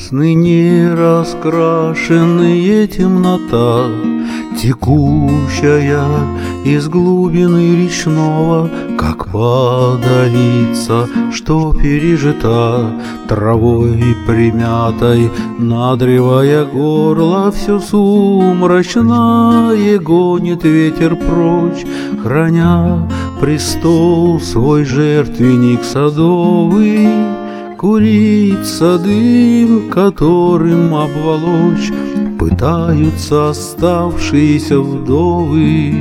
Сны не раскрашенные, темнота, текущая из глубины речного, как водовица, что пережита травой примятой, надревая горло, все сумрачное гонит ветер прочь, храня престол свой жертвенник садовый. Курится дым, которым обволочь пытаются оставшиеся вдовы.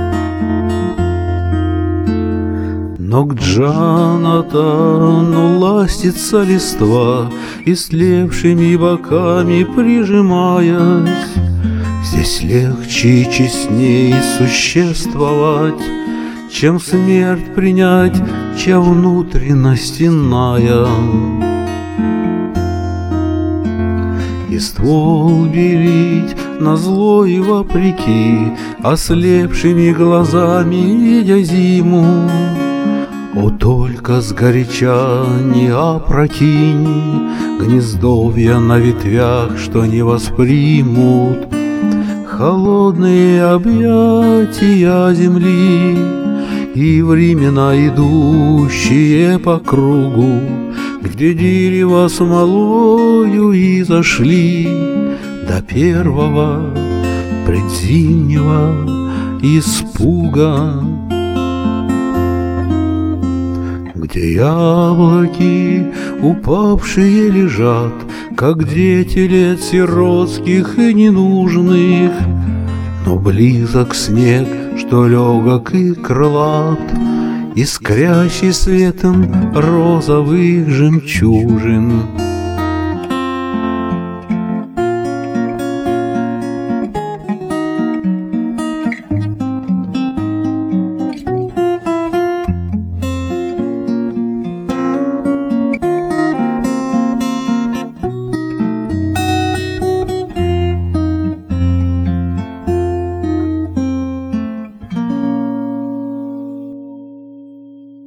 Но к Джонатану ластится листва, истлевшими боками прижимаясь. Здесь легче и честней существовать, чем смерть принять, чья внутренность иная. И ствол белить назло и вопреки, ослепшими глазами видя зиму. О, только сгоряча не опрокинь гнездовья на ветвях, что не воспримут холодные объятия земли. И времена, идущие по кругу, где дерево смолою и зашли до первого предзимнего испуга, где яблоки упавшие лежат, как дети лет сиротских и ненужных, но близок снег, что легок и крылат, искрящий светом розовых жемчужин.